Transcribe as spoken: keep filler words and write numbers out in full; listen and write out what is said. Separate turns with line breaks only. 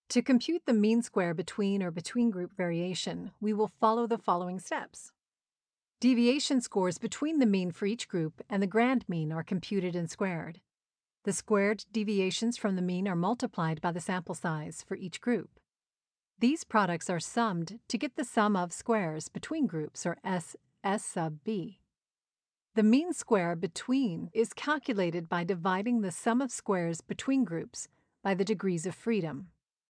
To compute the mean square between or between group variation, we will follow the following steps. Deviation scores between the mean for each group and the grand mean are computed and squared. The squared deviations from the mean are multiplied by the sample size for each group. These products are summed to get the sum of squares between groups, or S S sub b. The mean square between is calculated by dividing the sum of squares between groups by the degrees of freedom.